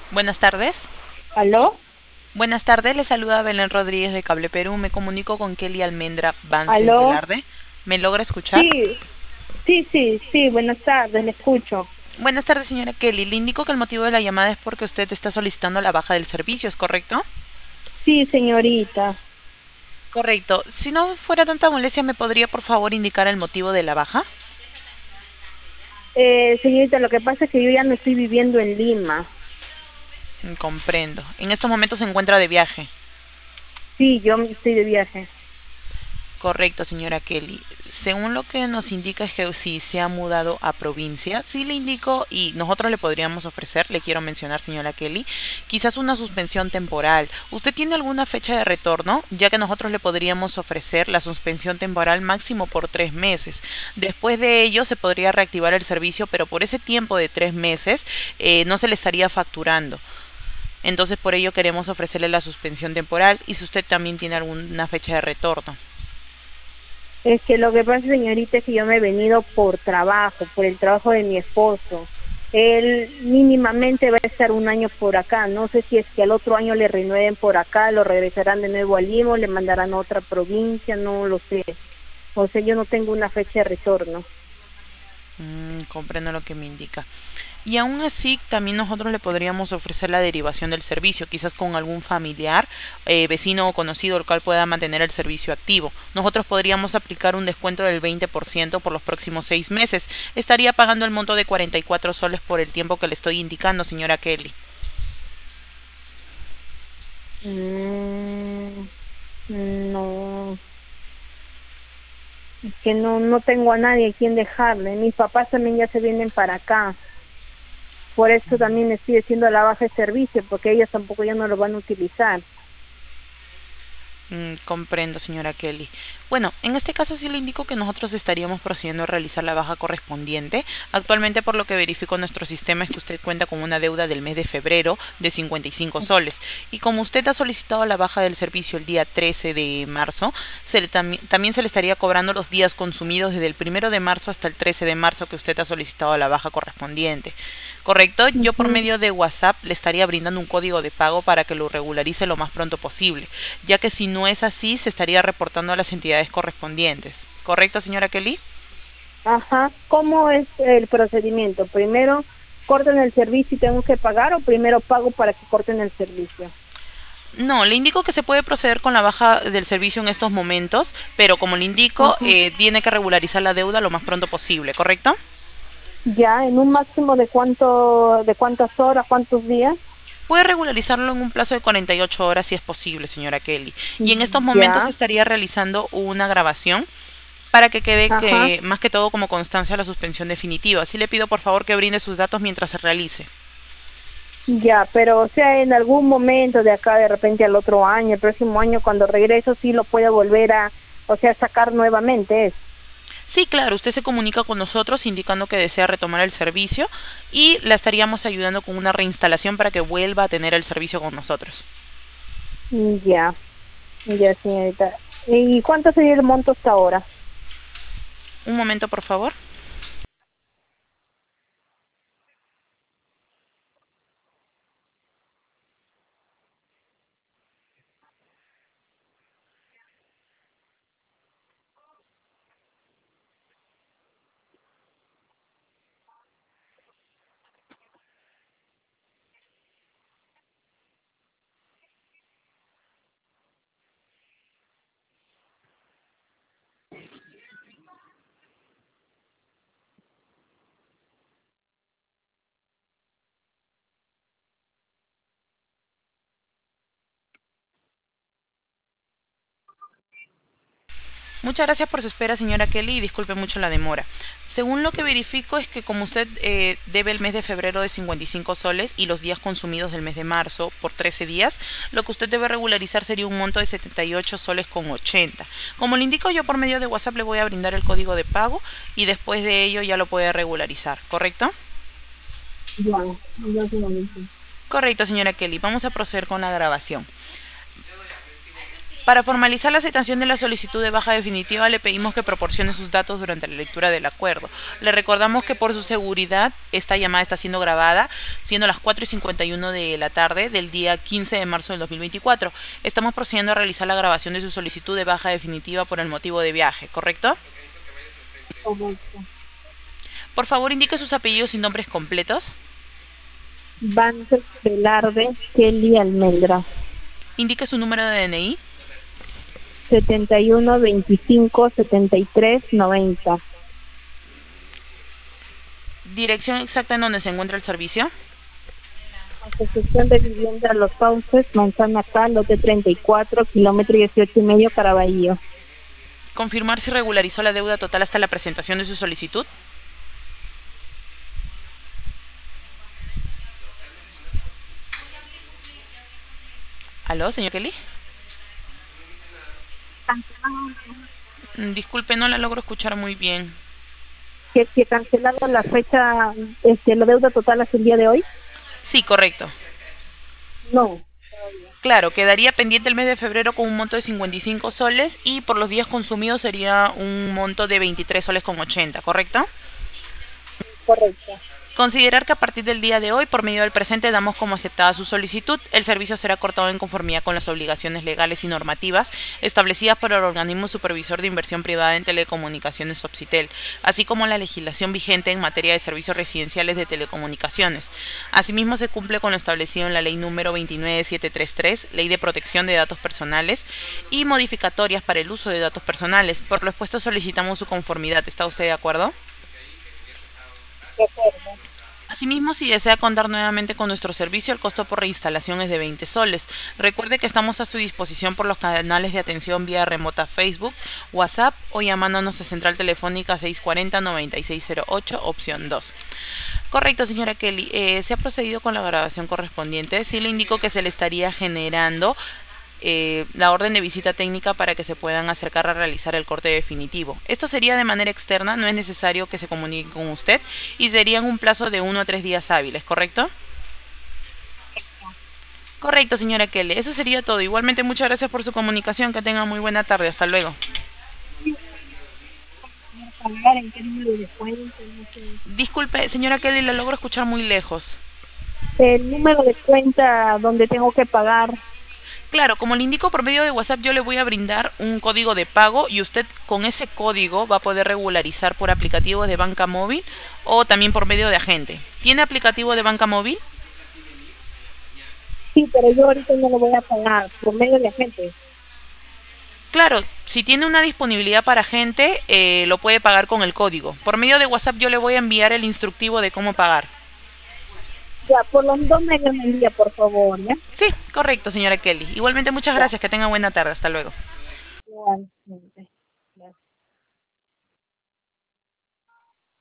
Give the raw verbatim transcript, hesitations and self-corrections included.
Buenas tardes. ¿Aló? Buenas tardes, le saluda Belén Rodríguez de Cable Perú. Me comunico con Kelly Almendra Bances ¿Aló? Velarde. ¿Me logra escuchar? Sí, sí, sí, sí, buenas tardes, le escucho. Buenas tardes, señora Kelly. Le indico que el motivo de la llamada es porque usted está solicitando la baja del servicio, ¿es correcto? Sí, señorita. Correcto. Si no fuera tanta molestia, ¿me podría por favor indicar el motivo de la baja? Eh, señorita, lo que pasa es que yo ya no estoy viviendo en Lima. Mm, Comprendo. En estos momentos se encuentra de viaje. Sí, yo estoy de viaje. Correcto, señora Kelly. Según lo que nos indica es que si se ha mudado a provincia, sí le indico y nosotros le podríamos ofrecer, le quiero mencionar, señora Kelly, quizás una suspensión temporal. ¿Usted tiene alguna fecha de retorno? Ya que nosotros le podríamos ofrecer la suspensión temporal máximo por tres meses. Después de ello se podría reactivar el servicio, pero por ese tiempo de tres meses eh, no se le estaría facturando. Entonces por ello queremos ofrecerle la suspensión temporal y si usted también tiene alguna fecha de retorno. Es que lo que pasa, señorita, es que yo me he venido por trabajo, por el trabajo de mi esposo. Él mínimamente va a estar un año por acá. No sé si es que al otro año le renueven por acá, lo regresarán de nuevo a Lima, o le mandarán a otra provincia, no lo sé. O sea, yo no tengo una fecha de retorno. Mm, comprendo lo que me indica. Y aún así, también nosotros le podríamos ofrecer la derivación del servicio, quizás con algún familiar, eh, vecino o conocido, el cual pueda mantener el servicio activo. Nosotros podríamos aplicar un descuento del veinte por ciento por los próximos seis meses. Estaría pagando el monto de cuarenta y cuatro soles por el tiempo que le estoy indicando, señora Kelly. Mm, no, es que no, no tengo a nadie a quien dejarle. Mis papás también ya se vienen para acá. Por eso también estoy haciendo la baja de servicio, porque ellos tampoco ya no lo van a utilizar. Mm, comprendo, señora Kelly. Bueno, en este caso sí le indico que nosotros estaríamos procediendo a realizar la baja correspondiente. Actualmente, por lo que verifico nuestro sistema, es que usted cuenta con una deuda del mes de febrero de cincuenta y cinco soles. Y como usted ha solicitado la baja del servicio el día trece de marzo, se le tambi- también se le estaría cobrando los días consumidos desde el primero de marzo hasta el trece de marzo que usted ha solicitado la baja correspondiente. ¿Correcto? Yo por Ujú. medio de WhatsApp le estaría brindando un código de pago para que lo regularice lo más pronto posible, ya que si no es así, se estaría reportando a las entidades correspondientes. ¿Correcto, señora Kelly? Ajá, ¿cómo es el procedimiento? ¿Primero cortan el servicio y tengo que pagar o primero pago para que corten el servicio? No, le indico que se puede proceder con la baja del servicio en estos momentos, pero como le indico, Ajá. eh, tiene que regularizar la deuda lo más pronto posible, ¿correcto? Ya, en un máximo de cuánto, de cuántas horas, cuántos días. Puede regularizarlo en un plazo de cuarenta y ocho horas si es posible, señora Kelly. Y en estos momentos Ya, estaría realizando una grabación para que quede ajá. que más que todo como constancia la suspensión definitiva. Así le pido por favor que brinde sus datos mientras se realice. Ya, pero o sea, en algún momento de acá, de repente al otro año, el próximo año, cuando regreso, sí lo puedo volver a, o sea, sacar nuevamente. Es. Sí, claro, usted se comunica con nosotros indicando que desea retomar el servicio y la estaríamos ayudando con una reinstalación para que vuelva a tener el servicio con nosotros. Ya, ya, señorita. ¿Y cuánto sería el monto hasta ahora? Un momento, por favor. Muchas gracias por su espera, señora Kelly, y disculpe mucho la demora. Según lo que verifico es que como usted eh, debe el mes de febrero de cincuenta y cinco soles y los días consumidos del mes de marzo por trece días, lo que usted debe regularizar sería un monto de setenta y ocho soles con ochenta. Como le indico yo por medio de WhatsApp le voy a brindar el código de pago y después de ello ya lo puede regularizar, ¿correcto? Ya, ya, señorita. Correcto, señora Kelly. Vamos a proceder con la grabación. Para formalizar la aceptación de la solicitud de baja definitiva, le pedimos que proporcione sus datos durante la lectura del acuerdo. Le recordamos que por su seguridad esta llamada está siendo grabada, siendo las cuatro y cincuenta y uno de la tarde del día quince de marzo del dos mil veinticuatro. Estamos procediendo a realizar la grabación de su solicitud de baja definitiva por el motivo de viaje, ¿correcto? Correcto. Por favor, indique sus apellidos y nombres completos. Banzer Velarde Kelly Almendra. Indique su número de D N I. setenta y uno veinticinco setenta y tres noventa. Dirección exacta en donde se encuentra el servicio. Asociación de Vivienda Los Sauces, Manzana K, lote treinta y cuatro, kilómetro dieciocho y medio, Caraballo. Confirmar si regularizó la deuda total hasta la presentación de su solicitud. ¿Aló, señor Kelly? Mm, Disculpe, no la logro escuchar muy bien. Que si he cancelado la fecha, este, la deuda total hasta el día de hoy. Sí, correcto. No. Claro, quedaría pendiente el mes de febrero con un monto de cincuenta y cinco soles y por los días consumidos sería un monto de veintitrés soles con ochenta, ¿correcto? Correcto. Considerar que a partir del día de hoy, por medio del presente, damos como aceptada su solicitud. El servicio será cortado en conformidad con las obligaciones legales y normativas establecidas por el organismo supervisor de inversión privada en telecomunicaciones Opsitel, así como la legislación vigente en materia de servicios residenciales de telecomunicaciones. Asimismo, se cumple con lo establecido en la Ley número veintinueve mil setecientos treinta y tres, Ley de Protección de Datos Personales y modificatorias para el uso de datos personales. Por lo expuesto, solicitamos su conformidad. ¿Está usted de acuerdo? De acuerdo. Asimismo, si desea contar nuevamente con nuestro servicio, el costo por reinstalación es de veinte soles. Recuerde que estamos a su disposición por los canales de atención vía remota Facebook, WhatsApp o llamándonos a central telefónica seiscientos cuarenta, noventa y seis cero ocho, opción dos. Correcto, señora Kelly. Eh, se ha procedido con la grabación correspondiente. Sí le indico que se le estaría generando Eh, la orden de visita técnica para que se puedan acercar a realizar el corte definitivo. Esto sería de manera externa, no es necesario que se comuniquen con usted y sería en un plazo de uno a tres días hábiles, ¿correcto? Correcto, señora Kelly. Eso sería todo. Igualmente, muchas gracias por su comunicación. Que tenga muy buena tarde. Hasta luego. Pagar en qué número de cuenta, no sé. Disculpe, señora Kelly, la logro escuchar muy lejos. El número de cuenta donde tengo que pagar. Claro, como le indico por medio de WhatsApp, yo le voy a brindar un código de pago y usted con ese código va a poder regularizar por aplicativos de banca móvil o también por medio de agente. ¿Tiene aplicativo de banca móvil? Sí, pero yo ahorita no lo voy a pagar por medio de agente. Claro, si tiene una disponibilidad para agente, eh, lo puede pagar con el código. Por medio de WhatsApp yo le voy a enviar el instructivo de cómo pagar. Ya, por los dos medios me envía, por favor, ¿ya? Sí, correcto, señora Kelly. Igualmente, muchas Ya, gracias. Que tenga buena tarde. Hasta luego. igualmente.